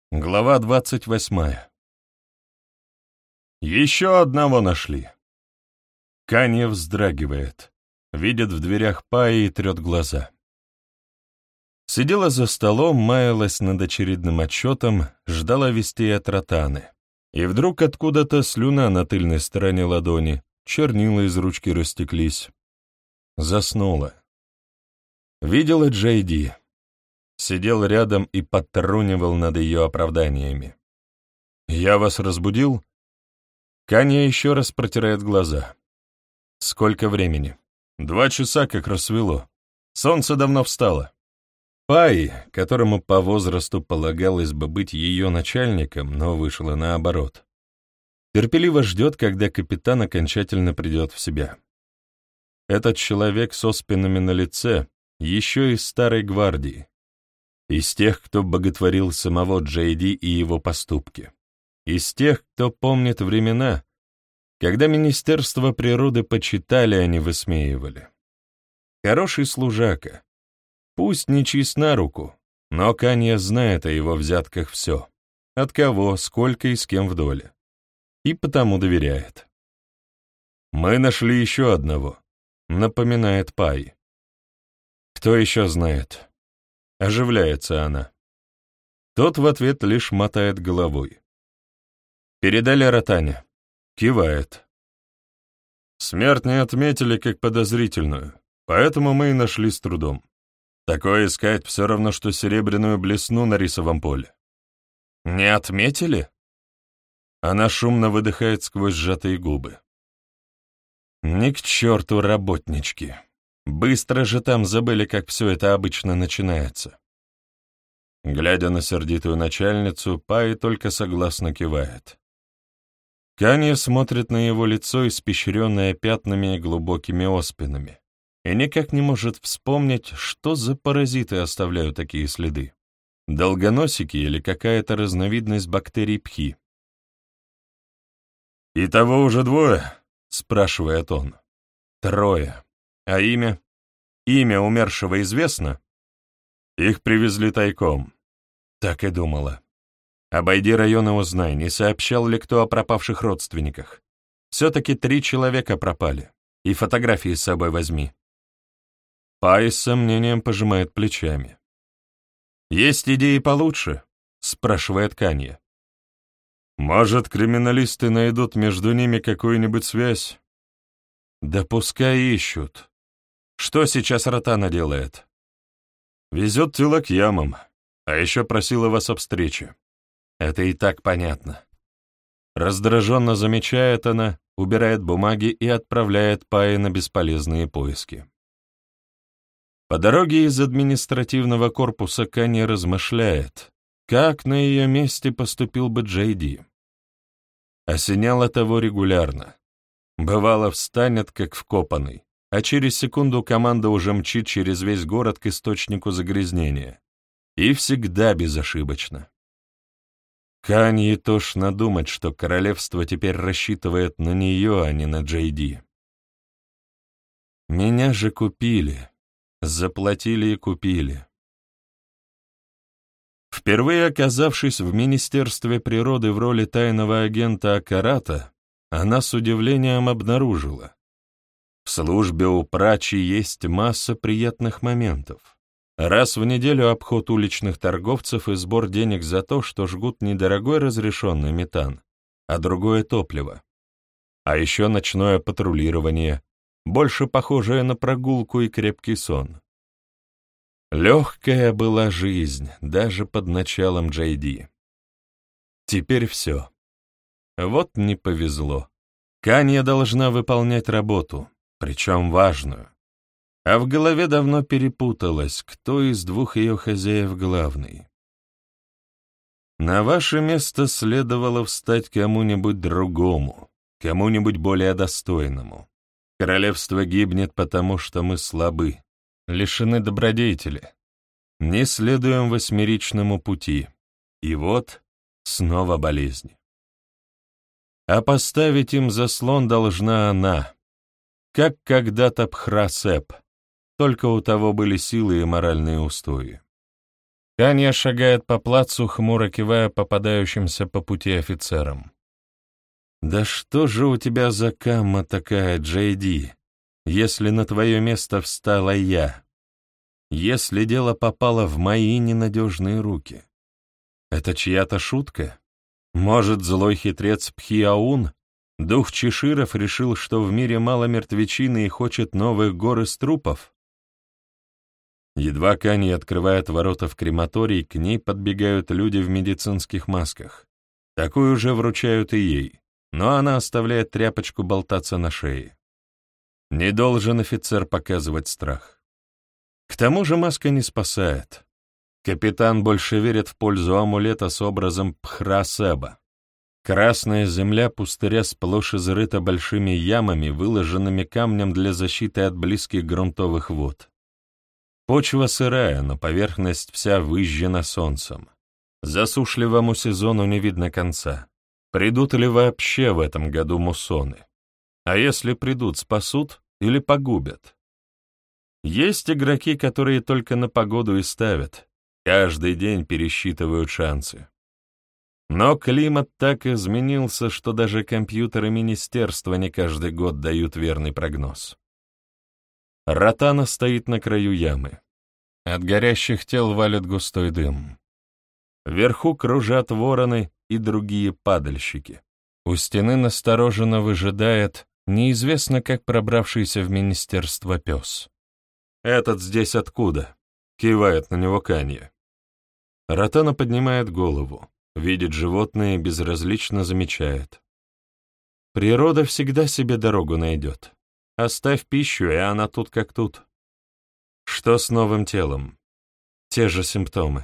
Глава 28. Еще одного нашли. Канье вздрагивает, видит в дверях Паи и трет глаза. Сидела за столом, маялась над очередным отчетом, ждала вестей от Ротаны. И вдруг откуда-то слюна на тыльной стороне ладони, чернила из ручки растеклись. Заснула. Видела Джейди. Сидел рядом и подтрунивал над ее оправданиями. «Я вас разбудил?» Канье еще раз протирает глаза. «Сколько времени?» 2 часа, как рассвело. Солнце давно встало». Пай, которому по возрасту полагалось бы быть ее начальником, но вышло наоборот, терпеливо ждет, когда капитан окончательно придет в себя. Этот человек с оспинами на лице еще из старой гвардии, из тех, кто боготворил самого Джейди и его поступки, из тех, кто помнит времена, когда Министерство природы почитали, а не высмеивали. Хороший служака, пусть не чист на руку, но Канье знает о его взятках все, от кого, сколько и с кем в доле, и потому доверяет. «Мы нашли еще одного», — напоминает Пай. «Кто еще знает?» Оживляется она. Тот в ответ лишь мотает головой. «Передали Ротане?» Кивает. «Смерть не отметили как подозрительную, поэтому мы и нашли с трудом. Такое искать все равно, что серебряную блесну на рисовом поле». «Не отметили?» Она шумно выдыхает сквозь сжатые губы. «Ни к черту работнички. Быстро же там забыли, как все это обычно начинается». Глядя на сердитую начальницу, Пай только согласно кивает. Канье смотрит на его лицо, испещренное пятнами и глубокими оспинами, и никак не может вспомнить, что за паразиты оставляют такие следы. Долгоносики или какая-то разновидность бактерий пхи. «Итого уже 2?» — спрашивает он. 3. А имя? Имя умершего известно? Их привезли тайком. Так и думала. Обойди район и узнай, не сообщал ли кто о пропавших родственниках. Все-таки 3 человека пропали. И фотографии с собой возьми. Пай с сомнением пожимает плечами. «Есть идеи получше?» — спрашивает Канье. «Может, криминалисты найдут между ними какую-нибудь связь?» «Да пускай ищут. Что сейчас Ротана делает?» «Везет тело к ямам, а еще просила вас о встрече». «Это и так понятно». Раздраженно замечает она, убирает бумаги и отправляет Пая на бесполезные поиски. По дороге из административного корпуса Канье размышляет, как на ее месте поступил бы Джейди. Осеняло того регулярно. Бывало, встанет, как вкопанный, а через секунду команда уже мчит через весь город к источнику загрязнения. И всегда безошибочно. Канье тошно думать, что королевство теперь рассчитывает на нее, а не на Джейди. Меня же купили, заплатили и купили. Впервые оказавшись в Министерстве природы в роли тайного агента Акарата, она с удивлением обнаружила. В службе у Прачи есть масса приятных моментов. Раз в неделю обход уличных торговцев и сбор денег за то, что жгут недорогой разрешенный метан, а другое топливо. А еще ночное патрулирование, больше похожее на прогулку и крепкий сон. Легкая была жизнь, даже под началом Джейди. Теперь все. Вот не повезло. Канье должна выполнять работу, причем важную. А в голове давно перепуталось, кто из 2 ее хозяев главный. На ваше место следовало встать кому-нибудь другому, кому-нибудь более достойному. Королевство гибнет, потому что мы слабы, лишены добродетели, не следуем восьмеричному пути, и вот снова болезни. А поставить им заслон должна она, как когда-то Пхрасеп, только у того были силы и моральные устои. Канья шагает по плацу, хмуро кивая попадающимся по пути офицерам. «Да что же у тебя за камма такая, Джей-Ди, если на твое место встала я? Если дело попало в мои ненадежные руки? Это чья-то шутка? Может, злой хитрец Пхиаун, дух Чеширов, решил, что в мире мало мертвечины и хочет новых гор из трупов?» Едва Канья открывает ворота в крематорий, к ней подбегают люди в медицинских масках. Такую же вручают и ей, но она оставляет тряпочку болтаться на шее. Не должен офицер показывать страх. К тому же маска не спасает. Капитан больше верит в пользу амулета с образом Пхра-Себа. Красная земля пустыря сплошь изрыта большими ямами, выложенными камнем для защиты от близких грунтовых вод. Почва сырая, но поверхность вся выжжена солнцем. Засушливому сезону не видно конца. Придут ли вообще в этом году муссоны? А если придут, спасут или погубят? Есть игроки, которые только на погоду и ставят. Каждый день пересчитывают шансы. Но климат так изменился, что даже компьютеры министерства не каждый год дают верный прогноз. Ротана стоит на краю ямы. От горящих тел валит густой дым. Вверху кружат вороны и другие падальщики. У стены настороженно выжидает неизвестно как пробравшийся в министерство пес. «Этот здесь откуда?» — кивает на него Канья. Ротана поднимает голову, видит животное и безразлично замечает. «Природа всегда себе дорогу найдет. Оставь пищу, и она тут как тут. Что с новым телом? Те же симптомы».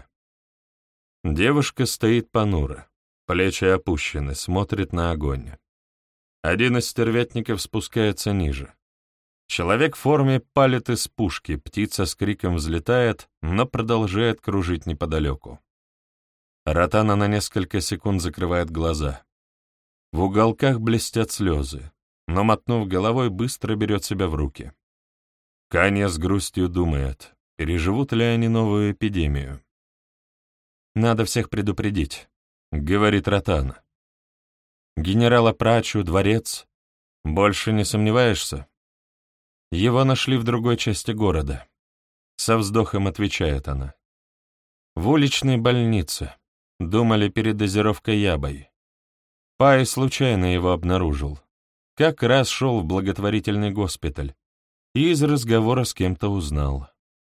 Девушка стоит понуро, плечи опущены, смотрит на огонь. Один из стервятников спускается ниже. Человек в форме палит из пушки, птица с криком взлетает, но продолжает кружить неподалеку. Ротана на несколько секунд закрывает глаза. В уголках блестят слезы, но, мотнув головой, быстро берет себя в руки. Канья с грустью думает, переживут ли они новую эпидемию. «Надо всех предупредить», — говорит Ротана. «Генерала Прачу, дворец. Больше не сомневаешься?» «Его нашли в другой части города», — со вздохом отвечает она. «В уличной больнице. Думали, передозировкой ябой. Пай случайно его обнаружил. Как раз шел в благотворительный госпиталь и из разговора с кем-то узнал».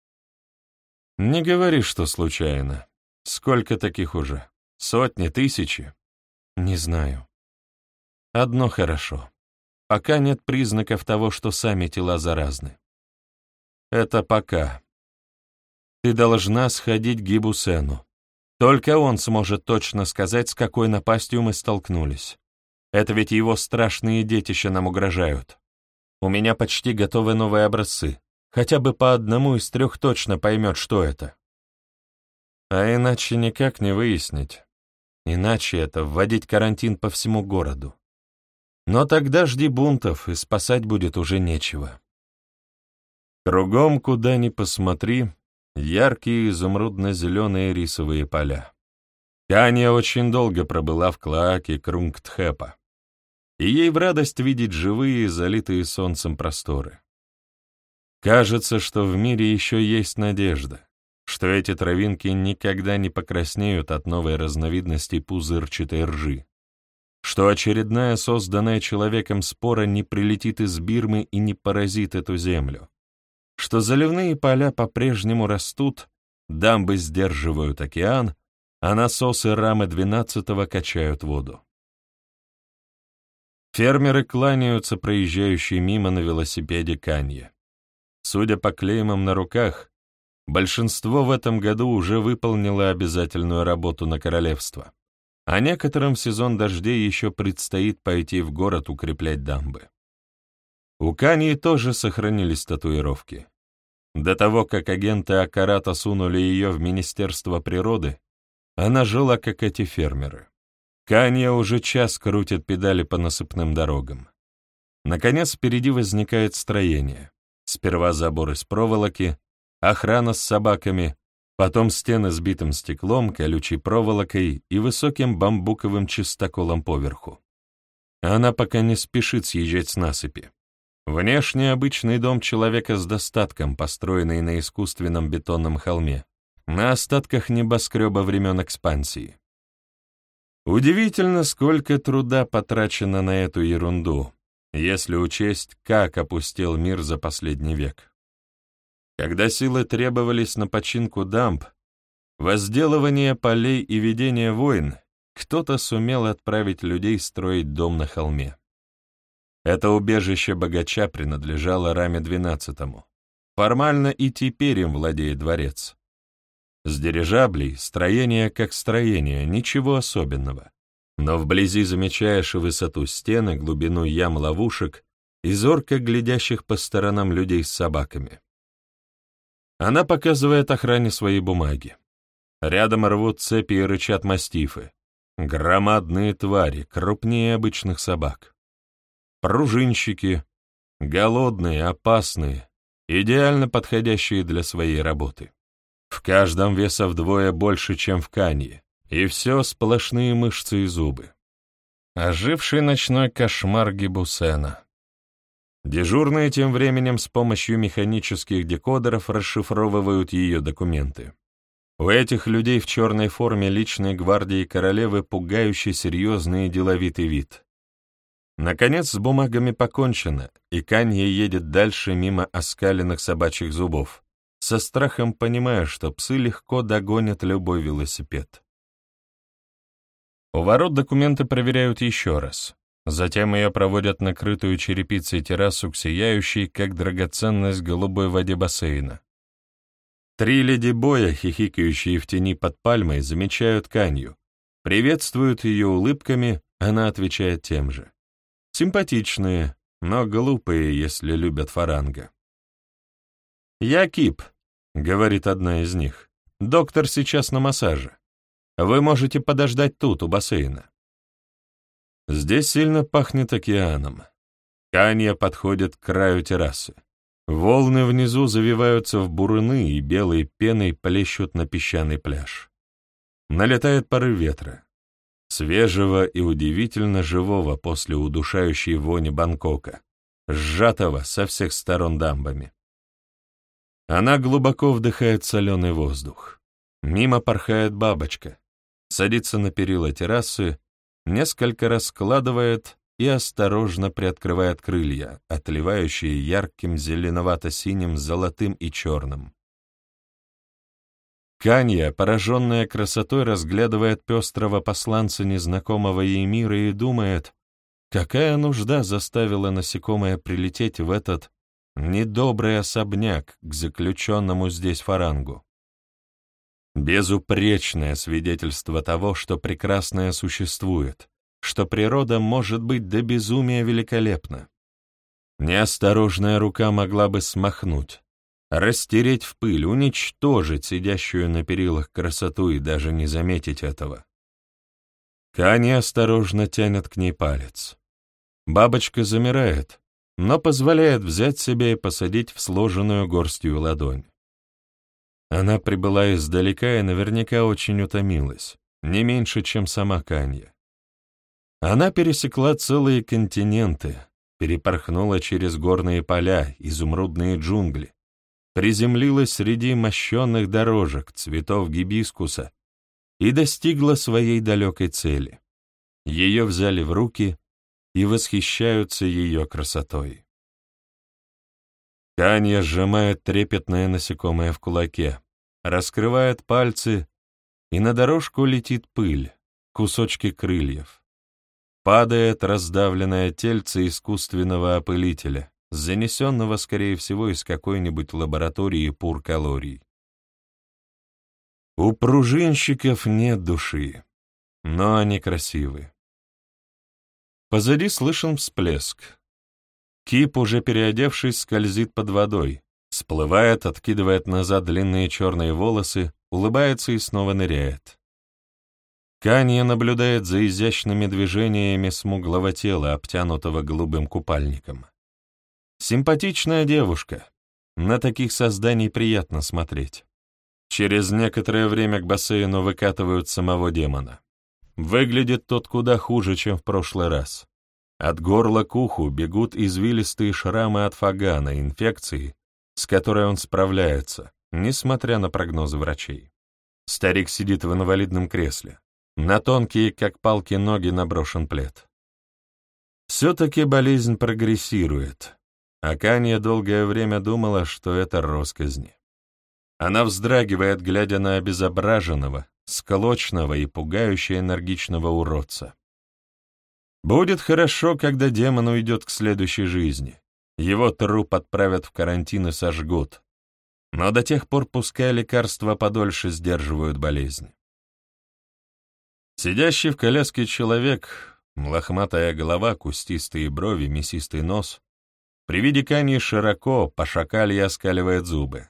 «Не говори, что случайно. Сколько таких уже? Сотни, тысячи?» «Не знаю. Одно хорошо. Пока нет признаков того, что сами тела заразны. Это пока. Ты должна сходить к Гибусену. Только он сможет точно сказать, с какой напастью мы столкнулись. Это ведь его страшные детища нам угрожают. У меня почти готовы новые образцы. Хотя бы по одному из 3 точно поймет, что это. А иначе никак не выяснить. Иначе это вводить карантин по всему городу. Но тогда жди бунтов, и спасать будет уже нечего. Кругом, куда ни посмотри, яркие изумрудно-зеленые рисовые поля. Канья очень долго пробыла в клоаке Крунгтхепа, и ей в радость видеть живые, залитые солнцем просторы. Кажется, что в мире еще есть надежда, что эти травинки никогда не покраснеют от новой разновидности пузырчатой ржи, что очередная созданная человеком спора не прилетит из Бирмы и не поразит эту землю, что заливные поля по-прежнему растут, дамбы сдерживают океан, а насосы рамы 12-го качают воду. Фермеры кланяются проезжающей мимо на велосипеде Канье. Судя по клеймам на руках, большинство в этом году уже выполнило обязательную работу на королевство, а некоторым в сезон дождей еще предстоит пойти в город укреплять дамбы. У Каньи тоже сохранились татуировки. До того, как агенты Акарата сунули ее в Министерство природы, она жила, как эти фермеры. Канья уже час крутит педали по насыпным дорогам. Наконец, впереди возникает строение. Сперва забор из проволоки, охрана с собаками, Потом стены с битым стеклом, колючей проволокой и высоким бамбуковым чистоколом поверху. Она пока не спешит съезжать с насыпи. Внешне обычный дом человека с достатком, построенный на искусственном бетонном холме, на остатках небоскреба времен экспансии. Удивительно, сколько труда потрачено на эту ерунду, если учесть, как опустел мир за последний век. Когда силы требовались на починку дамб, возделывание полей и ведение войн, кто-то сумел отправить людей строить дом на холме. Это убежище богача принадлежало Раме XII. Формально и теперь им владеет дворец. С дирижаблей строение как строение, ничего особенного. Но вблизи замечаешь высоту стены, глубину ям-ловушек и зорко глядящих по сторонам людей с собаками. Она показывает охране свои бумаги. Рядом рвут цепи и рычат мастифы. Громадные твари, крупнее обычных собак. Пружинщики, голодные, опасные, идеально подходящие для своей работы. В каждом веса вдвое больше, чем в Канье, и все сплошные мышцы и зубы. Оживший ночной кошмар Гибусена. Дежурные тем временем с помощью механических декодеров расшифровывают ее документы. У этих людей в черной форме личной гвардии королевы пугающе серьезный и деловитый вид. Наконец, с бумагами покончено, и Канье едет дальше мимо оскаленных собачьих зубов, со страхом понимая, что псы легко догонят любой велосипед. У ворот документы проверяют еще раз. Затем ее проводят на крытую черепицей террасу к сияющей, как драгоценность, голубой воде бассейна. 3 леди-боя, хихикающие в тени под пальмой, замечают Канью, приветствуют ее улыбками, она отвечает тем же. Симпатичные, но глупые, если любят фаранга. «Я Кип», — говорит одна из них. «Доктор сейчас на массаже. Вы можете подождать тут, у бассейна». Здесь сильно пахнет океаном. Канья подходит к краю террасы. Волны внизу завиваются в буруны и белой пеной плещут на песчаный пляж. Налетает порыв ветра. Свежего и удивительно живого после удушающей вони Бангкока, сжатого со всех сторон дамбами. Она глубоко вдыхает соленый воздух. Мимо порхает бабочка, садится на перила террасы, несколько раз складывает и осторожно приоткрывает крылья, отливающие ярким зеленовато-синим, золотым и черным. Канья, пораженная красотой, разглядывает пестрого посланца незнакомого ей мира и думает, какая нужда заставила насекомое прилететь в этот недобрый особняк к заключенному здесь фарангу. Безупречное свидетельство того, что прекрасное существует, что природа может быть до безумия великолепна. Неосторожная рука могла бы смахнуть, растереть в пыль, уничтожить сидящую на перилах красоту и даже не заметить этого. Канья осторожно тянет к ней палец. Бабочка замирает, но позволяет взять себя и посадить в сложенную горстью ладонь. Она прибыла издалека и наверняка очень утомилась, не меньше, чем сама Канья. Она пересекла целые континенты, перепорхнула через горные поля, изумрудные джунгли, приземлилась среди мощенных дорожек, цветов гибискуса и достигла своей далекой цели. Ее взяли в руки и восхищаются ее красотой. Канья сжимает трепетное насекомое в кулаке, раскрывает пальцы, и на дорожку летит пыль, кусочки крыльев. Падает раздавленное тельце искусственного опылителя, занесенного, скорее всего, из какой-нибудь лаборатории пур-калорий. У пружинщиков нет души, но они красивы. Позади слышен всплеск. Кип, уже переодевшись, скользит под водой, всплывает, откидывает назад длинные черные волосы, улыбается и снова ныряет. Канья наблюдает за изящными движениями смуглого тела, обтянутого голубым купальником. Симпатичная девушка. На таких созданий приятно смотреть. Через некоторое время к бассейну выкатывают самого демона. Выглядит тот куда хуже, чем в прошлый раз. От горла к уху бегут извилистые шрамы от фагана, инфекции, с которой он справляется, несмотря на прогнозы врачей. Старик сидит в инвалидном кресле. На тонкие, как палки, ноги наброшен плед. Все-таки болезнь прогрессирует, а Канья долгое время думала, что это росказни. Она вздрагивает, глядя на обезображенного, склочного и пугающе энергичного уродца. Будет хорошо, когда демон уйдет к следующей жизни. Его труп отправят в карантин и сожгут. Но до тех пор пускай лекарства подольше сдерживают болезнь. Сидящий в коляске человек, лохматая голова, кустистые брови, мясистый нос, при виде Каньи широко, по-шакалье оскаливает зубы.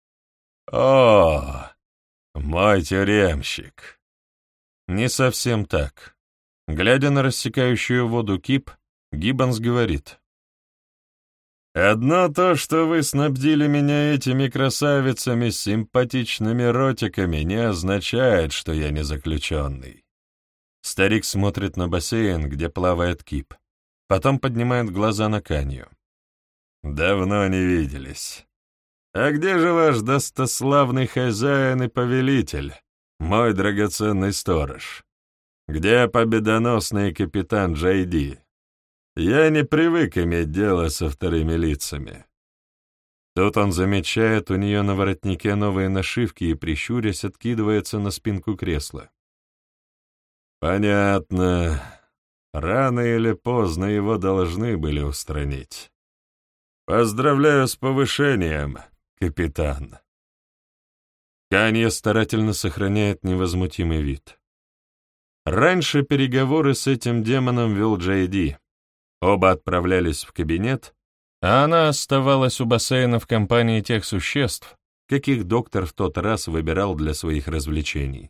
«О, мой тюремщик!» Не совсем так. Глядя на рассекающую воду кип, Гиббонс говорит: «Одно то, что вы снабдили меня этими красавицами с симпатичными ротиками, не означает, что я не заключенный». Старик смотрит на бассейн, где плавает кип, потом поднимает глаза на Канью. «Давно не виделись. А где же ваш достославный хозяин и повелитель, мой драгоценный сторож? Где победоносный капитан Джейди? Я не привык иметь дело со вторыми лицами». Тут он замечает у нее на воротнике новые нашивки и, прищурясь, откидывается на спинку кресла. «Понятно. Рано или поздно его должны были устранить. Поздравляю с повышением, капитан». Канья старательно сохраняет невозмутимый вид. Раньше переговоры с этим демоном вел Джейди. Оба отправлялись в кабинет, а она оставалась у бассейна в компании тех существ, каких доктор в тот раз выбирал для своих развлечений.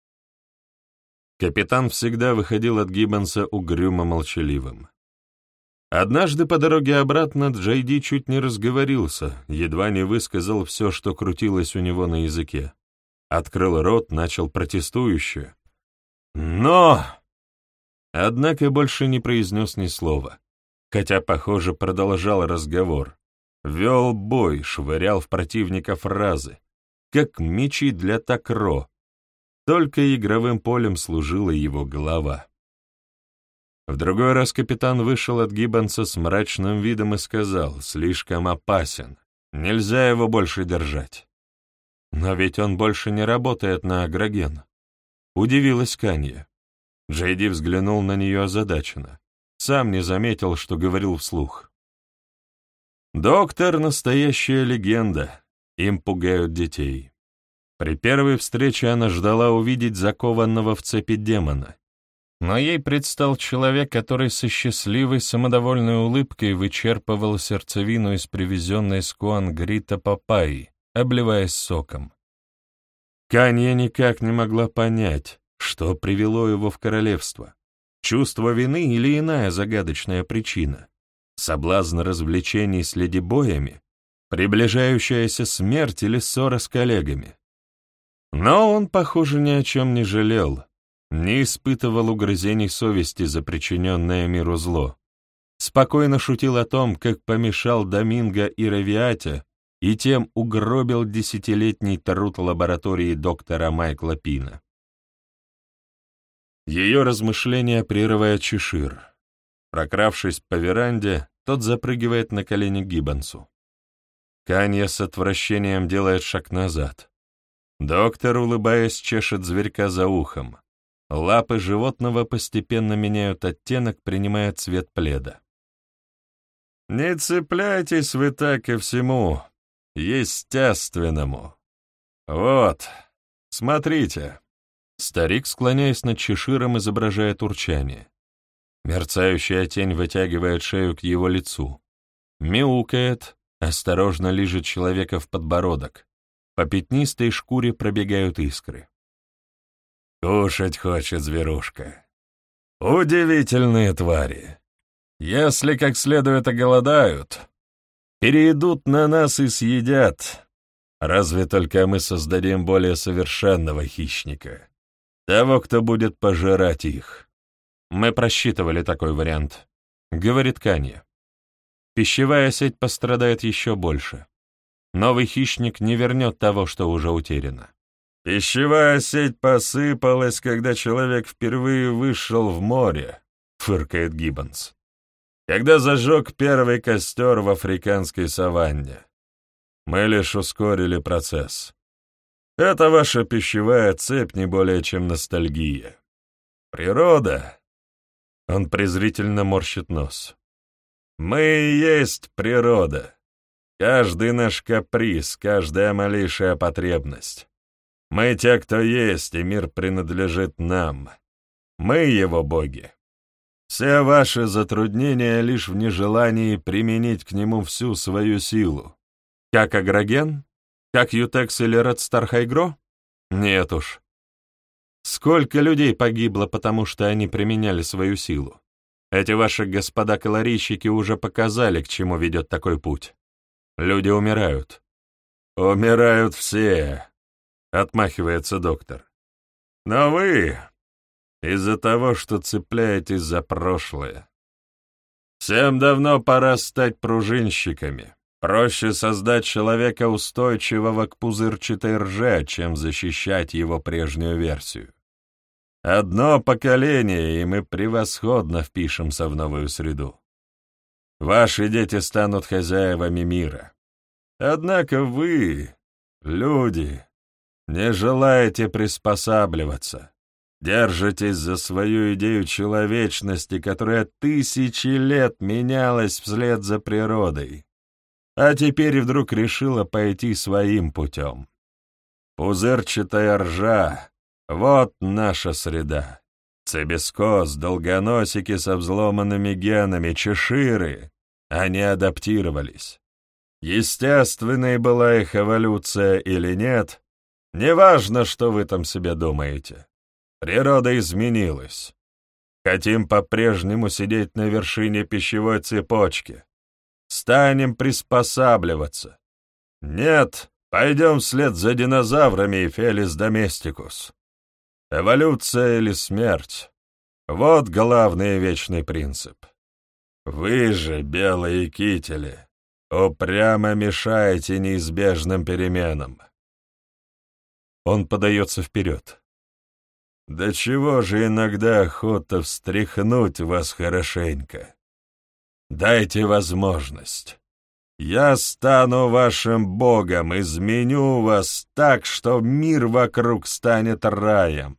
Капитан всегда выходил от Гиббонса угрюмо-молчаливым. Однажды по дороге обратно Джейди чуть не разговорился, едва не высказал все, что крутилось у него на языке. Открыл рот, начал протестующе. «Но!» Однако больше не произнес ни слова, хотя, похоже, продолжал разговор. Вел бой, швырял в противника фразы, как мечи для такро. Только игровым полем служила его голова. В другой раз капитан вышел от Гиббонса с мрачным видом и сказал: «Слишком опасен, нельзя его больше держать». «Но ведь он больше не работает на агроген», — удивилась Канья. Джейди взглянул на нее озадаченно. Сам не заметил, что говорил вслух. «Доктор — настоящая легенда, им пугают детей». При первой встрече она ждала увидеть закованного в цепи демона, но ей предстал человек, который со счастливой, самодовольной улыбкой вычерпывал сердцевину из привезенной с Куангрита папайи, обливаясь соком. Канья никак не могла понять, что привело его в королевство. Чувство вины или иная загадочная причина? Соблазн развлечений с ледибоями? Приближающаяся смерть или ссора с коллегами? Но он, похоже, ни о чем не жалел, не испытывал угрызений совести за причиненное миру зло. Спокойно шутил о том, как помешал Доминго и Равиате, и тем угробил 10-летний труд лаборатории доктора Майкла Пина. Ее размышления прерывает Чешир. Прокравшись по веранде, тот запрыгивает на колени Гиббонсу. Канья с отвращением делает шаг назад. Доктор, улыбаясь, чешет зверька за ухом. Лапы животного постепенно меняют оттенок, принимая цвет пледа. «Не цепляйтесь вы так ко всему естественному. Вот, смотрите». Старик, склоняясь над Чеширом, изображает урчание. Мерцающая тень вытягивает шею к его лицу. Мяукает, осторожно лижет человека в подбородок. По пятнистой шкуре пробегают искры. Кушать хочет зверушка. Удивительные твари. Если как следует оголодают, перейдут на нас и съедят. Разве только мы создадим более совершенного хищника, того, кто будет пожирать их. Мы просчитывали такой вариант, говорит Канье. Пищевая сеть пострадает еще больше. Новый хищник не вернет того, что уже утеряно. «Пищевая сеть посыпалась, когда человек впервые вышел в море», — фыркает Гиббонс. «Когда зажег первый костер в африканской саванне. Мы лишь ускорили процесс. Это ваша пищевая цепь не более чем ностальгия. Природа...» Он презрительно морщит нос. «Мы и есть природа. Каждый наш каприз, каждая малейшая потребность. Мы те, кто есть, и мир принадлежит нам. Мы его боги. Все ваши затруднения лишь в нежелании применить к нему всю свою силу. Как Агроген? Как Ютекс или Редстар Хайгро? Нет уж. Сколько людей погибло, потому что они применяли свою силу? Эти ваши господа-калорийщики уже показали, к чему ведет такой путь. Люди умирают. Умирают все, отмахивается доктор. Но вы, из-за того, что цепляетесь за прошлое. Всем давно пора стать пружинщиками. Проще создать человека устойчивого к пузырчатой рже, чем защищать его прежнюю версию. Одно поколение, и мы превосходно впишемся в новую среду. Ваши дети станут хозяевами мира. Однако вы, люди, не желаете приспосабливаться, держитесь за свою идею человечности, которая тысячи лет менялась вслед за природой, а теперь вдруг решила пойти своим путем. Пузырчатая ржа — вот наша среда. Цибискос, долгоносики со взломанными генами, чеширы. Они адаптировались. Естественной была их эволюция или нет, неважно, что вы там себе думаете. Природа изменилась. Хотим по-прежнему сидеть на вершине пищевой цепочки. Станем приспосабливаться. Нет, пойдем вслед за динозаврами и Фелис доместикус. Эволюция или смерть — вот главный и вечный принцип. Вы же, белые кители, упрямо мешаете неизбежным переменам. Он подается вперед. Да чего же иногда охота встряхнуть вас хорошенько? Дайте возможность. Я стану вашим богом, изменю вас так, что мир вокруг станет раем.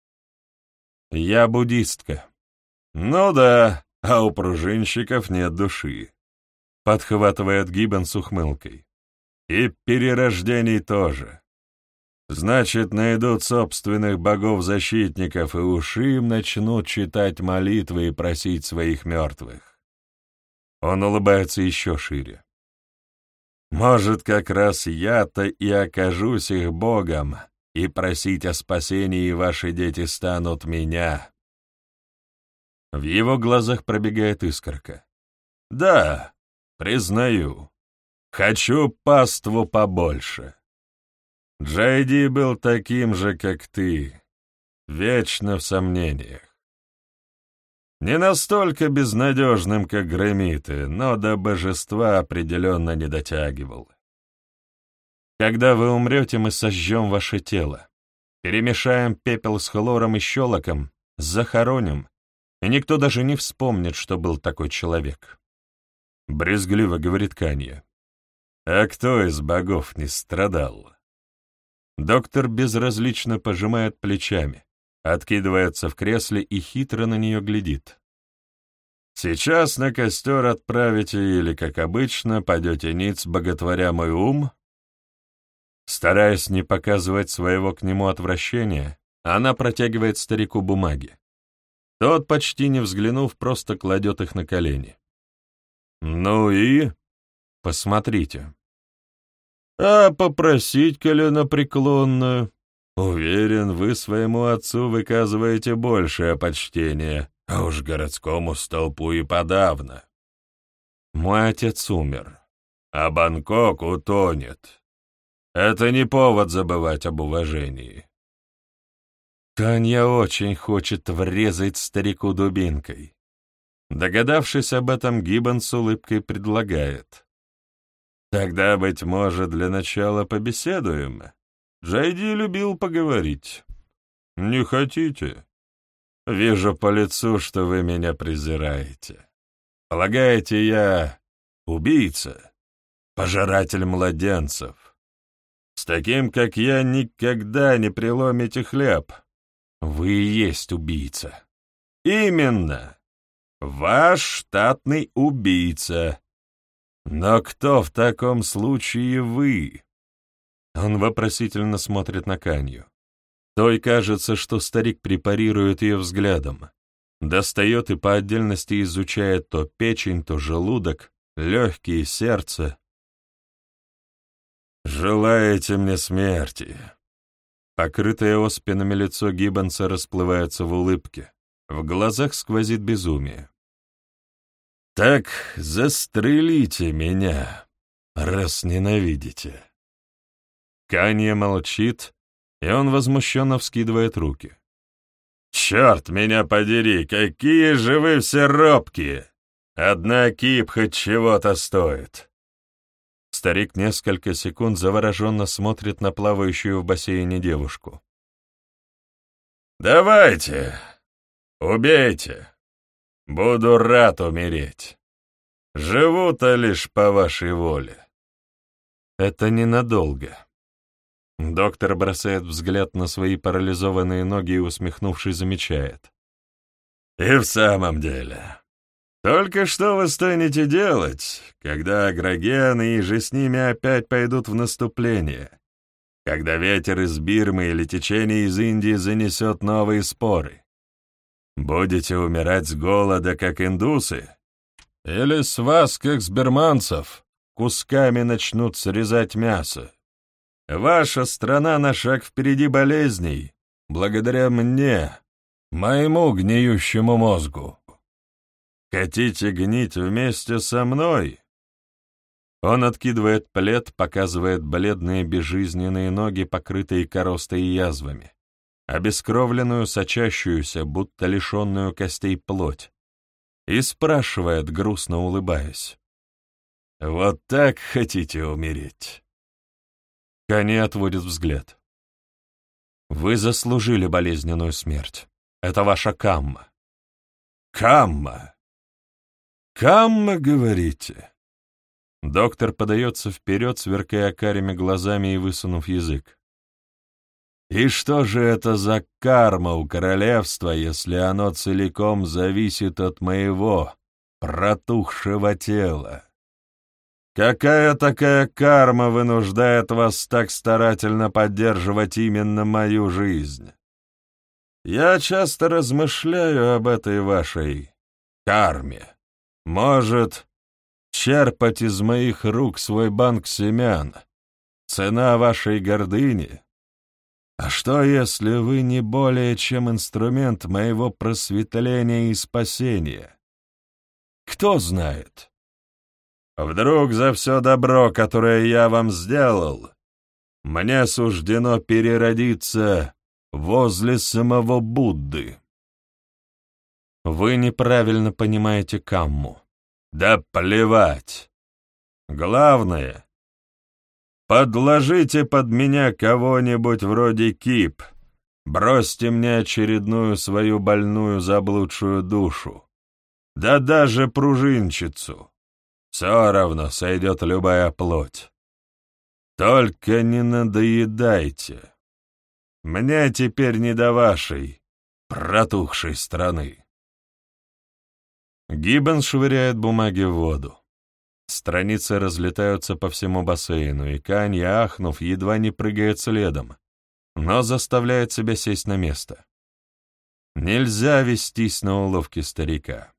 Я буддистка. Ну да, а у пружинщиков нет души. Подхватывает Гиббон с ухмылкой. И перерождений тоже. Значит, найдут собственных богов-защитников, и уж им начнут читать молитвы и просить своих мертвых. Он улыбается еще шире. Может, как раз я-то и окажусь их богом, и просить о спасении ваши дети станут меня. В его глазах пробегает искорка. Да, признаю, хочу паству побольше. Джейди был таким же, как ты, вечно в сомнениях. Не настолько безнадежным, как громиты, но до божества определенно не дотягивал. Когда вы умрете, мы сожжем ваше тело, перемешаем пепел с хлором и щелоком, захороним, и никто даже не вспомнит, что был такой человек. Брезгливо говорит Канье. А кто из богов не страдал? Доктор безразлично пожимает плечами, откидывается в кресле и хитро на нее глядит. «Сейчас на костер отправите или, как обычно, падете ниц, боготворя мой ум?» Стараясь не показывать своего к нему отвращения, она протягивает старику бумаги. Тот, почти не взглянув, просто кладет их на колени. «Ну и? Посмотрите». «А попросить коленопреклонную? Уверен, вы своему отцу выказываете большее почтение, а уж городскому столпу и подавно. Мой отец умер, а Бангкок утонет. Это не повод забывать об уважении. Канья очень хочет врезать старику дубинкой. Догадавшись об этом, Гиббон с улыбкой предлагает. «Тогда, быть может, для начала побеседуем? Джейди любил поговорить. Не хотите? Вижу по лицу, что вы меня презираете. Полагаете, я убийца, пожиратель младенцев? С таким, как я, никогда не преломите хлеб. Вы и есть убийца. Именно. Ваш штатный убийца. Но кто в таком случае вы?» Он вопросительно смотрит на Канью. Той кажется, что старик препарирует ее взглядом. Достает и по отдельности изучает то печень, то желудок, легкие, сердце. «Желаете мне смерти?» Покрытое оспинами лицо Гиббонса расплывается в улыбке. В глазах сквозит безумие. «Так застрелите меня, раз ненавидите». Канья молчит, и он возмущенно вскидывает руки. «Черт меня подери, какие же вы все робкие! Одна кип хоть чего-то стоит!» Старик несколько секунд завороженно смотрит на плавающую в бассейне девушку. «Давайте, убейте. Буду рад умереть. Живу-то лишь по вашей воле». «Это ненадолго». Доктор бросает взгляд на свои парализованные ноги и, усмехнувшись, замечает. «И в самом деле, только что вы станете делать, когда агрогены и же с ними опять пойдут в наступление, когда ветер из Бирмы или течение из Индии занесет новые споры? Будете умирать с голода, как индусы? Или с вас, как с берманцев, кусками начнут срезать мясо? Ваша страна на шаг впереди болезней, благодаря мне, моему гниющему мозгу. Хотите гнить вместе со мной?» Он откидывает плед, показывает бледные безжизненные ноги, покрытые коростой и язвами, обескровленную, сочащуюся, будто лишенную костей плоть, и спрашивает, грустно улыбаясь. «Вот так хотите умереть?» Канья отводит взгляд. «Вы заслужили болезненную смерть. Это ваша камма». «Камма? Камма, говорите?» Доктор подается вперед, сверкая карими глазами и высунув язык. «И что же это за карма у королевства, если оно целиком зависит от моего протухшего тела? Какая такая карма вынуждает вас так старательно поддерживать именно мою жизнь? Я часто размышляю об этой вашей карме. Может, черпать из моих рук свой банк семян? Цена вашей гордыни? А что, если вы не более чем инструмент моего просветления и спасения? Кто знает? Вдруг за все добро, которое я вам сделал, мне суждено переродиться возле самого Будды?» «Вы неправильно понимаете камму». «Да плевать! Главное, подложите под меня кого-нибудь вроде кип, бросьте мне очередную свою больную заблудшую душу, да даже пружинчицу. Все равно сойдет любая плоть. Только не надоедайте. Мне теперь не до вашей протухшей страны». Гиббон швыряет бумаги в воду. Страницы разлетаются по всему бассейну, и Канья, ахнув, едва не прыгает следом, но заставляет себя сесть на место. Нельзя вестись на уловки старика.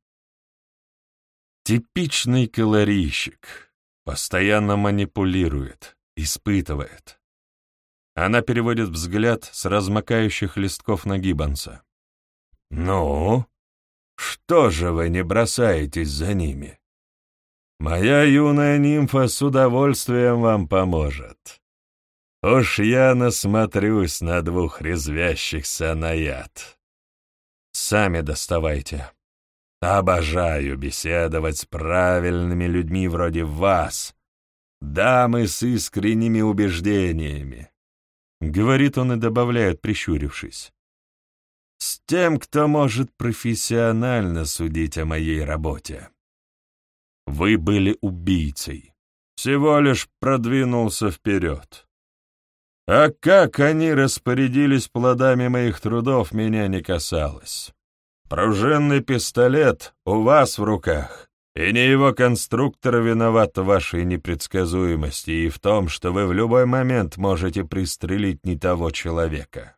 Типичный калорийщик. Постоянно манипулирует, испытывает. Она переводит взгляд с размокающих листков на Гиббонса. «Ну, что же вы не бросаетесь за ними? Моя юная нимфа с удовольствием вам поможет. Уж я насмотрюсь на двух резвящихся на яд. Сами доставайте. Обожаю беседовать с правильными людьми вроде вас, дамы с искренними убеждениями, — говорит он и добавляет, прищурившись. С тем, кто может профессионально судить о моей работе. Вы были убийцей, всего лишь продвинулся вперед. А как они распорядились плодами моих трудов, меня не касалось. Пружинный пистолет у вас в руках, и не его конструктор виноват в вашей непредсказуемости и в том, что вы в любой момент можете пристрелить не того человека.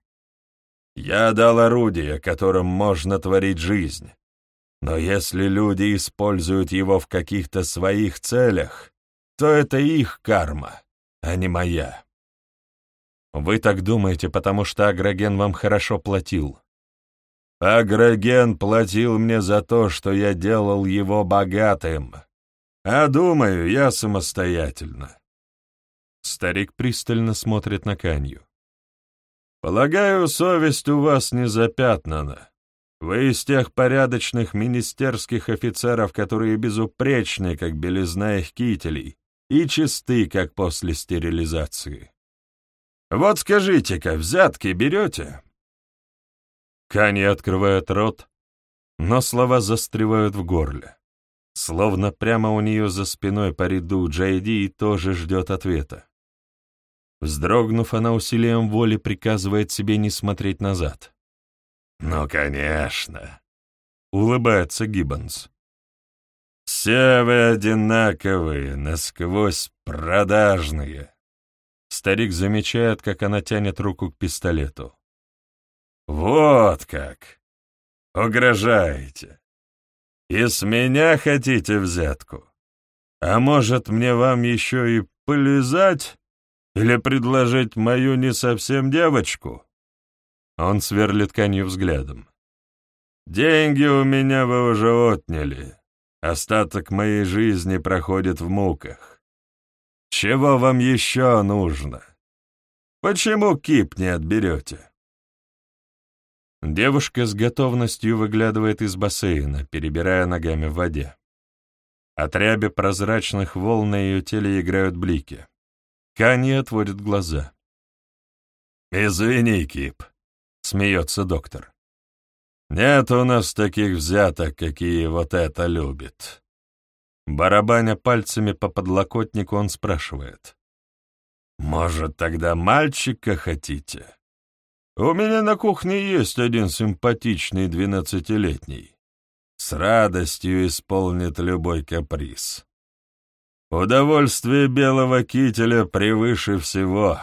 Я дал орудие, которым можно творить жизнь, но если люди используют его в каких-то своих целях, то это их карма, а не моя. Вы так думаете, потому что Агроген вам хорошо платил. Агроген платил мне за то, что я делал его богатым, а думаю я самостоятельно. Старик пристально смотрит на Канью. Полагаю, совесть у вас не запятнана. Вы из тех порядочных министерских офицеров, которые безупречны, как белизна их кителей, и чисты, как после стерилизации. Вот скажите-ка, взятки берете? Канья открывает рот, но слова застревают в горле. Словно прямо у нее за спиной по ряду Джейди и тоже ждет ответа. Вздрогнув, она усилием воли приказывает себе не смотреть назад. «Ну, конечно», — улыбается Гиббонс. «Все вы одинаковые, насквозь продажные». Старик замечает, как она тянет руку к пистолету. «Вот как! Угрожаете! И с меня хотите взятку? А может, мне вам еще и полизать? Или предложить мою не совсем девочку?» Он сверлит Канью взглядом. «Деньги у меня вы уже отняли. Остаток моей жизни проходит в муках. Чего вам еще нужно? Почему кип не отберете?» Девушка с готовностью выглядывает из бассейна, перебирая ногами в воде. От ряби прозрачных волн на ее теле играют блики. Канья отводит глаза. «Извини, Кип», — смеется доктор. «Нет у нас таких взяток, какие вот это любит». Барабаня пальцами по подлокотнику, он спрашивает. «Может, тогда мальчика хотите? У меня на кухне есть один симпатичный 12-летний. С радостью исполнит любой каприз. Удовольствие белого кителя превыше всего».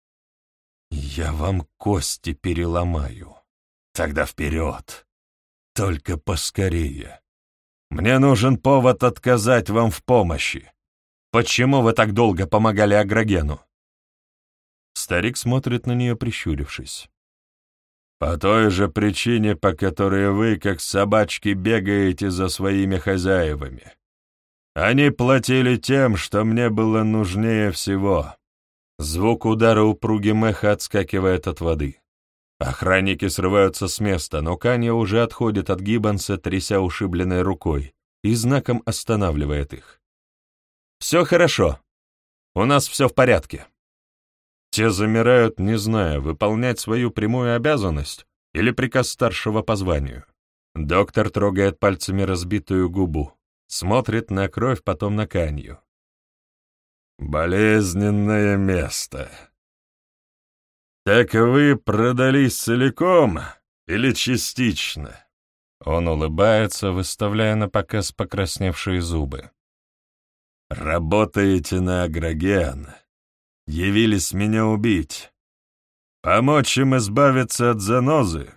«Я вам кости переломаю. Тогда вперед. Только поскорее. Мне нужен повод отказать вам в помощи. Почему вы так долго помогали Агрогену?» Старик смотрит на нее, прищурившись. «По той же причине, по которой вы, как собачки, бегаете за своими хозяевами. Они платили тем, что мне было нужнее всего». Звук удара упругим эхо отскакивает от воды. Охранники срываются с места, но Канья уже отходит от Гиббонса, тряся ушибленной рукой, и знаком останавливает их. «Все хорошо. У нас все в порядке». Те замирают, не зная, выполнять свою прямую обязанность или приказ старшего по званию. Доктор трогает пальцами разбитую губу, смотрит на кровь, потом на Канью. «Болезненное место. Так вы продались целиком или частично?» Он улыбается, выставляя на показ покрасневшие зубы. «Работаете на Агроген. Явились меня убить. Помочь им избавиться от занозы?»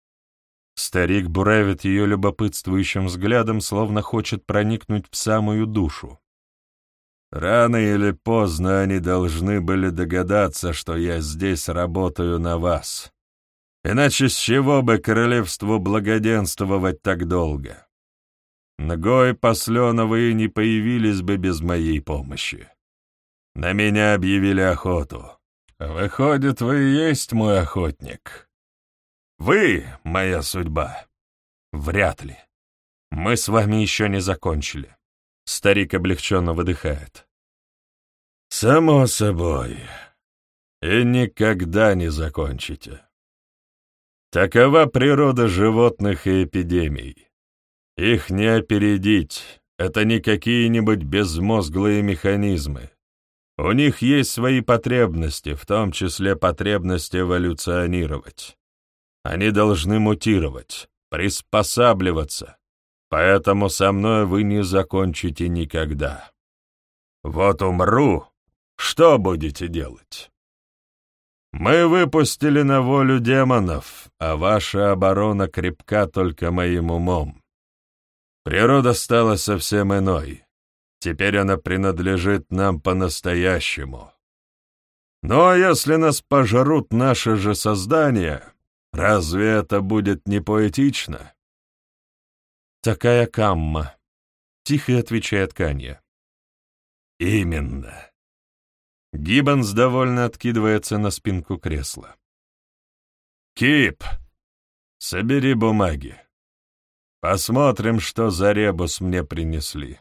Старик буравит ее любопытствующим взглядом, словно хочет проникнуть в самую душу. «Рано или поздно они должны были догадаться, что я здесь работаю на вас. Иначе с чего бы королевству благоденствовать так долго? Нгой Посленовы не появились бы без моей помощи. На меня объявили охоту. выходит, вы и есть мой охотник. Вы — моя судьба. Вряд ли. Мы с вами еще не закончили. Старик облегченно выдыхает. Само собой. И никогда не закончите. Такова природа животных и эпидемий. Их не опередить. Это не какие-нибудь безмозглые механизмы. У них есть свои потребности, в том числе потребность эволюционировать. Они должны мутировать, приспосабливаться, поэтому со мной вы не закончите никогда. Вот умру, что будете делать? Мы выпустили на волю демонов, а ваша оборона крепка только моим умом. Природа стала совсем иной. Теперь она принадлежит нам по-настоящему. Ну а если нас пожрут наши же создания, разве это будет не поэтично? Такая камма, — тихо отвечает Канья. Именно. Гиббонс довольно откидывается на спинку кресла. Кип, собери бумаги. Посмотрим, что за ребус мне принесли.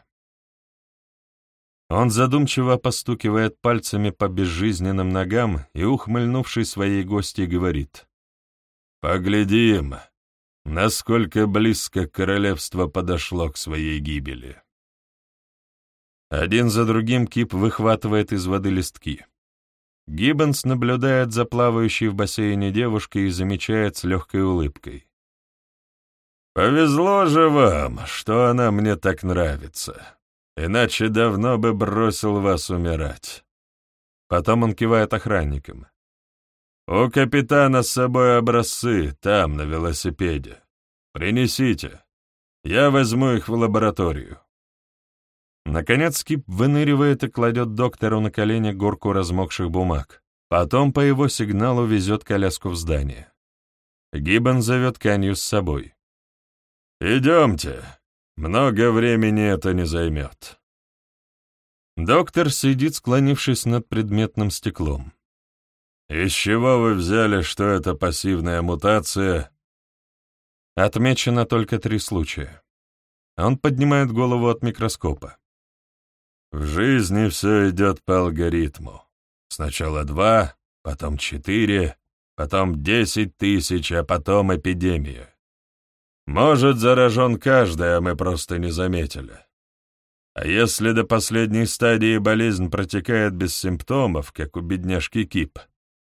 Он задумчиво постукивает пальцами по безжизненным ногам и, ухмыльнувшись своей гостьей, говорит: «Поглядим, насколько близко королевство подошло к своей гибели». Один за другим Кип выхватывает из воды листки. Гиббонс наблюдает за плавающей в бассейне девушкой и замечает с легкой улыбкой: «Повезло же вам, что она мне так нравится. Иначе давно бы бросил вас умирать». Потом он кивает охранникам. «У капитана с собой образцы, там, на велосипеде. Принесите. Я возьму их в лабораторию». Наконец Кип выныривает и кладет доктору на колени горку размокших бумаг. Потом по его сигналу везет коляску в здание. Гиббон зовет Канью с собой. «Идемте. Много времени это не займет». Доктор сидит, склонившись над предметным стеклом. «Из чего вы взяли, что это пассивная мутация?» Отмечено только 3 случая. Он поднимает голову от микроскопа. «В жизни все идет по алгоритму. Сначала 2, потом 4, потом 10 тысяч, а потом эпидемия. Может, заражен каждый, а мы просто не заметили. А если до последней стадии болезнь протекает без симптомов, как у бедняжки Кип?»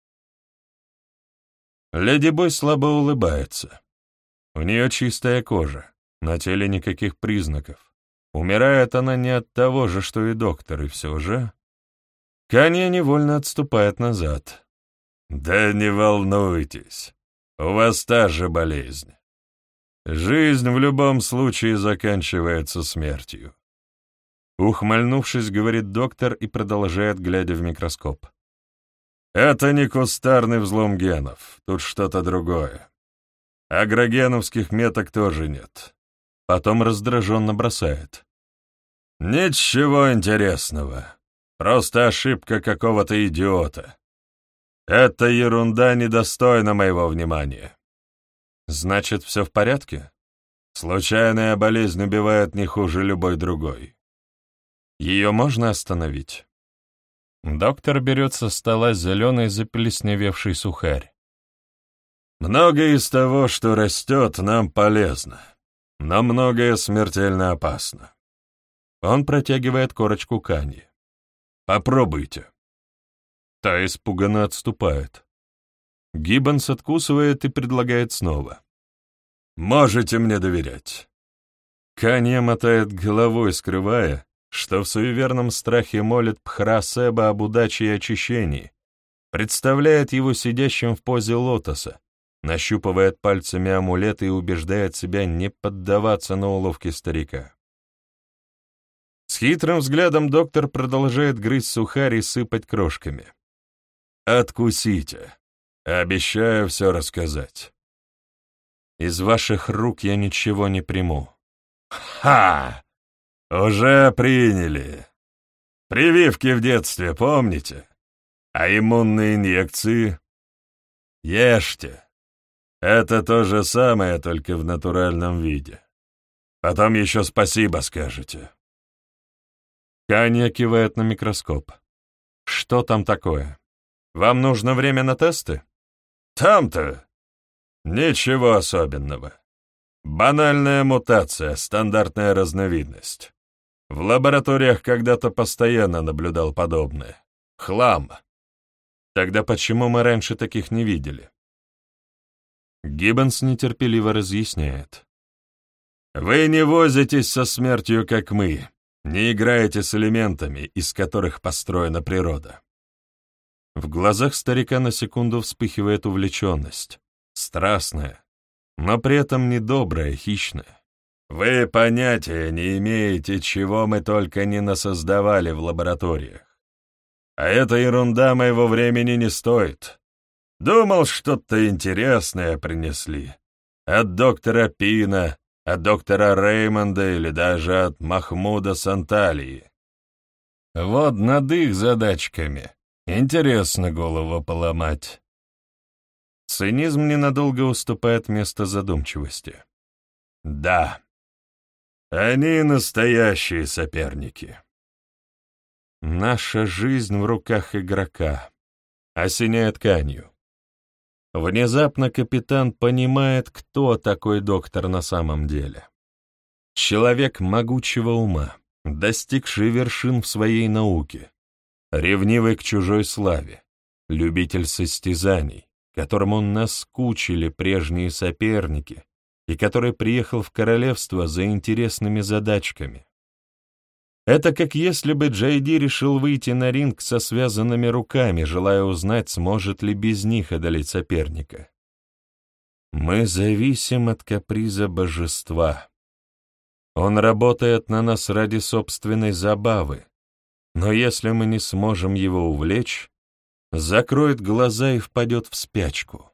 Леди Бой слабо улыбается. У нее чистая кожа, на теле никаких признаков. Умирает она не от того же, что и доктор, и все же... Канья невольно отступает назад. «Да не волнуйтесь, у вас та же болезнь. Жизнь в любом случае заканчивается смертью». Ухмыльнувшись, говорит доктор и продолжает, глядя в микроскоп. «Это не кустарный взлом генов, тут что-то другое. Агрогеновских меток тоже нет». Потом раздраженно бросает: «Ничего интересного. Просто ошибка какого-то идиота. Эта ерунда недостойна моего внимания». «Значит, все в порядке?» «Случайная болезнь убивает не хуже любой другой». «Ее можно остановить?» Доктор берет со стола зеленый заплесневевший сухарь. «Многое из того, что растет, нам полезно, но многое смертельно опасно». Он протягивает корочку Каньи. «Попробуйте». Та испуганно отступает. Гиббонс откусывает и предлагает снова. «Можете мне доверять». Канья мотает головой, скрывая, что в суеверном страхе молит Пхра-Себа об удаче и очищении, представляет его сидящим в позе лотоса, нащупывает пальцами амулет и убеждает себя не поддаваться на уловки старика. С хитрым взглядом доктор продолжает грызть сухарь и сыпать крошками. «Откусите. Обещаю все рассказать». «Из ваших рук я ничего не приму». «Ха! Уже приняли. Прививки в детстве, помните? А иммунные инъекции? Ешьте. Это то же самое, только в натуральном виде. Потом еще спасибо скажете. Канья кивает на микроскоп. Что там такое? Вам нужно время на тесты? Там-то ничего особенного. Банальная мутация, стандартная разновидность. В лабораториях когда-то постоянно наблюдал подобное. Хлам. Тогда почему мы раньше таких не видели? Гиббонс нетерпеливо разъясняет. Вы не возитесь со смертью, как мы, не играете с элементами, из которых построена природа. В глазах старика на секунду вспыхивает увлеченность, страстная, но при этом недобрая, хищная. Вы понятия не имеете, чего мы только не насоздавали в лабораториях. А эта ерунда моего времени не стоит. Думал, что-то интересное принесли. От доктора Пина, от доктора Реймонда или даже от Махмуда Санталии. Вот над их задачками интересно голову поломать. Цинизм ненадолго уступает место задумчивости. Да, они настоящие соперники. Наша жизнь в руках игрока, осеняет Канью. Внезапно капитан понимает, кто такой доктор на самом деле. Человек могучего ума, достигший вершин в своей науке, ревнивый к чужой славе, любитель состязаний, которому наскучили прежние соперники и который приехал в королевство за интересными задачками. Это как если бы Джейди решил выйти на ринг со связанными руками, желая узнать, сможет ли без них одолеть соперника. Мы зависим от каприза божества. Он работает на нас ради собственной забавы, но если мы не сможем его увлечь, закроет глаза и впадет в спячку.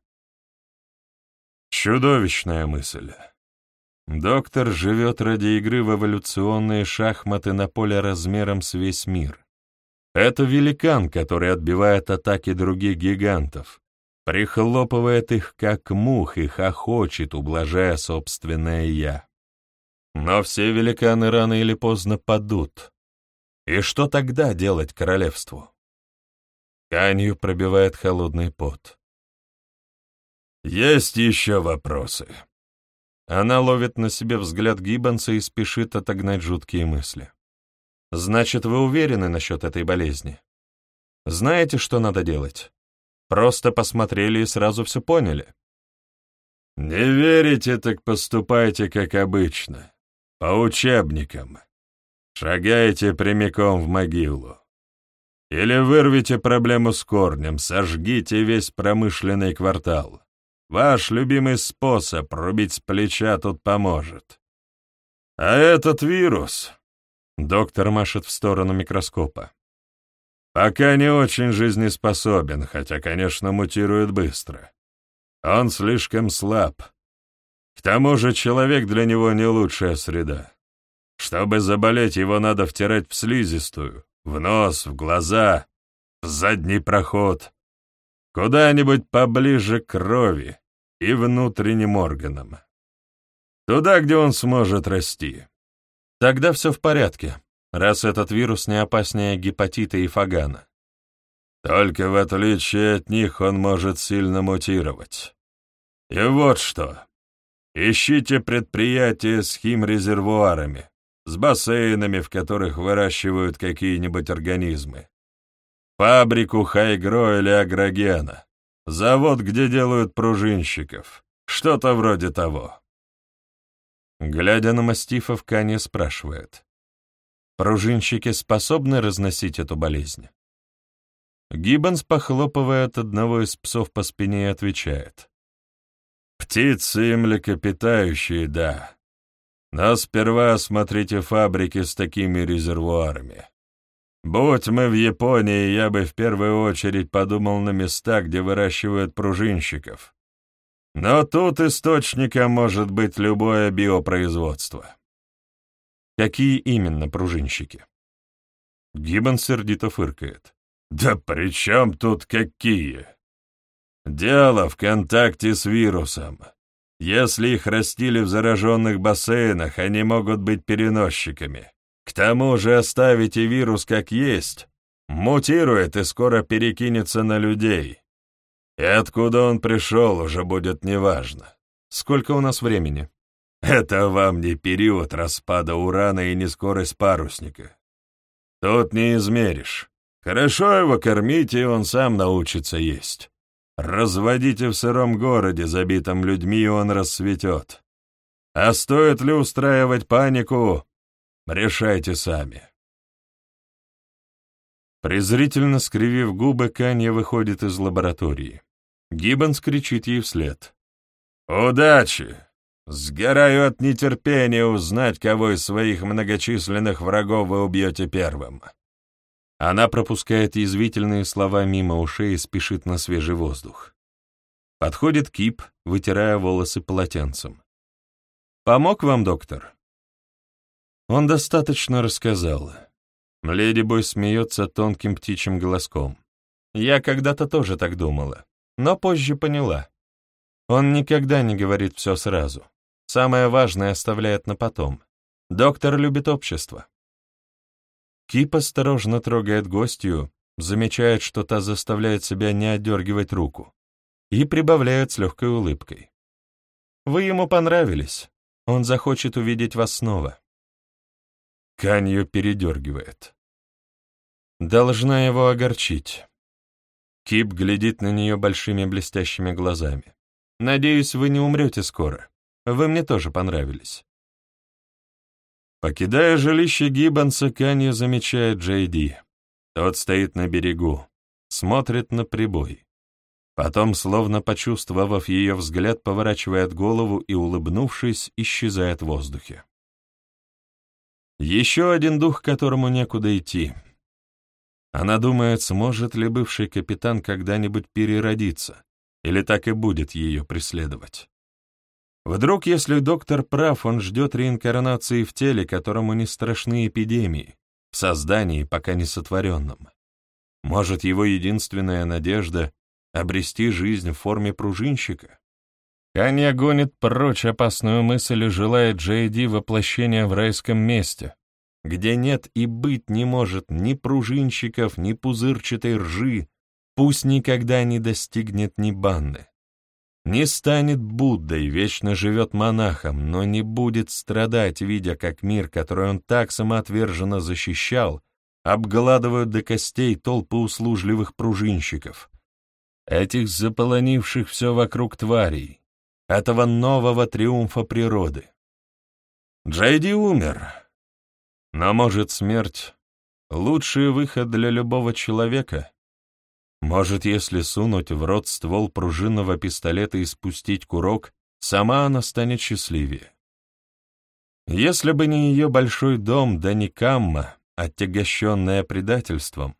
Чудовищная мысль. Доктор живет ради игры в эволюционные шахматы на поле размером с весь мир. Это великан, который отбивает атаки других гигантов, прихлопывает их как мух и хохочет, ублажая собственное «я». Но все великаны рано или поздно падут. И что тогда делать королевству? Канью пробивает холодный пот. Есть еще вопросы. Она ловит на себе взгляд Гиббонса и спешит отогнать жуткие мысли. «Значит, вы уверены насчет этой болезни? Знаете, что надо делать? Просто посмотрели и сразу все поняли?» «Не верите, так поступайте, как обычно, по учебникам. Шагайте прямиком в могилу. Или вырвите проблему с корнем, сожгите весь промышленный квартал. Ваш любимый способ рубить с плеча тут поможет. А этот вирус, доктор машет в сторону микроскопа, пока не очень жизнеспособен, хотя, конечно, мутирует быстро. Он слишком слаб. К тому же человек для него не лучшая среда. Чтобы заболеть, его надо втирать в слизистую, в нос, в глаза, в задний проход. Куда-нибудь поближе к крови и внутренним органам. Туда, где он сможет расти. Тогда все в порядке, раз этот вирус не опаснее гепатита и фагана. Только в отличие от них он может сильно мутировать. И вот что. Ищите предприятия с химрезервуарами, с бассейнами, в которых выращивают какие-нибудь организмы. Фабрику Хайгро или Агрогена, завод, где делают пружинщиков, что-то вроде того. Глядя на мастифов, Канья спрашивает: «Пружинщики способны разносить эту болезнь?» Гиббонс похлопывает одного из псов по спине и отвечает: «Птицы и млекопитающие, да. Но сперва осмотрите фабрики с такими резервуарами. Будь мы в Японии, я бы в первую очередь подумал на места, где выращивают пружинщиков. Но тут источником может быть любое биопроизводство». «Какие именно пружинщики?» Гиббонс сердито фыркает. Да при чем тут какие? Дело в контакте с вирусом. Если их растили в зараженных бассейнах, они могут быть переносчиками. К тому же оставите вирус как есть, мутирует и скоро перекинется на людей. И откуда он пришел, уже будет неважно. Сколько у нас времени? Это вам не период распада урана и не скорость парусника. Тут не измеришь. Хорошо его кормите, и он сам научится есть. Разводите в сыром городе, забитом людьми, и он расцветет. А стоит ли устраивать панику, решайте сами. Презрительно скривив губы, Канья выходит из лаборатории. Гиббонс кричит ей вслед. «Удачи! Сгораю от нетерпения узнать, кого из своих многочисленных врагов вы убьете первым». Она пропускает язвительные слова мимо ушей и спешит на свежий воздух. Подходит Кип, вытирая волосы полотенцем. «Помог вам, доктор?» Он достаточно рассказал. Леди Бой смеется тонким птичьим голоском. Я когда-то тоже так думала, но позже поняла. Он никогда не говорит все сразу. Самое важное оставляет на потом. Доктор любит общество. Кип осторожно трогает гостью, замечает, что та заставляет себя не отдергивать руку, и прибавляет с легкой улыбкой. «Вы ему понравились. Он захочет увидеть вас снова». Канью передергивает. Должна его огорчить. Кип глядит на нее большими блестящими глазами. «Надеюсь, вы не умрете скоро. Вы мне тоже понравились». Покидая жилище Гиббонса, Канья замечает Джей Ди. Тот стоит на берегу, смотрит на прибой. Потом, словно почувствовав ее взгляд, поворачивает голову и, улыбнувшись, исчезает в воздухе. Еще один дух, которому некуда идти. Она думает, сможет ли бывший капитан когда-нибудь переродиться, или так и будет ее преследовать. Вдруг, если доктор прав, он ждет реинкарнации в теле, которому не страшны эпидемии, в создании, пока не сотворенном. Может, его единственная надежда — обрести жизнь в форме пружинщика? Канья гонит прочь опасную мысль и желает Джейди воплощения в райском месте, где нет и быть не может ни пружинщиков, ни пузырчатой ржи, пусть никогда не достигнет ни банны. Не станет Буддой, вечно живет монахом, но не будет страдать, видя, как мир, который он так самоотверженно защищал, обгладывают до костей толпы услужливых пружинщиков, этих заполонивших все вокруг тварей, этого нового триумфа природы. Джейди умер, но, может, смерть — лучший выход для любого человека? Может, если сунуть в рот ствол пружинного пистолета и спустить курок, сама она станет счастливее. Если бы не ее большой дом, да не Камма, отягощенная предательством.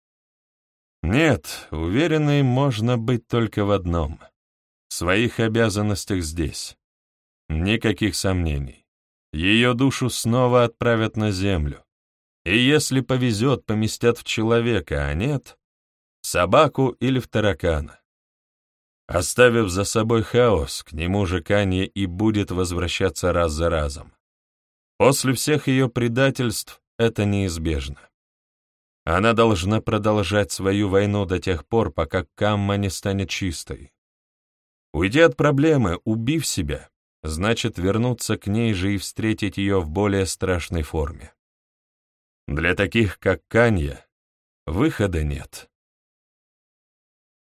Нет, уверенной можно быть только в одном — в своих обязанностях здесь. Никаких сомнений. Ее душу снова отправят на землю. И если повезет, поместят в человека, а нет — в собаку или в таракана. Оставив за собой хаос, к нему же Канья и будет возвращаться раз за разом. После всех ее предательств это неизбежно. Она должна продолжать свою войну до тех пор, пока Камма не станет чистой. Уйти от проблемы, убив себя, значит вернуться к ней же и встретить ее в более страшной форме. Для таких, как Канья, выхода нет.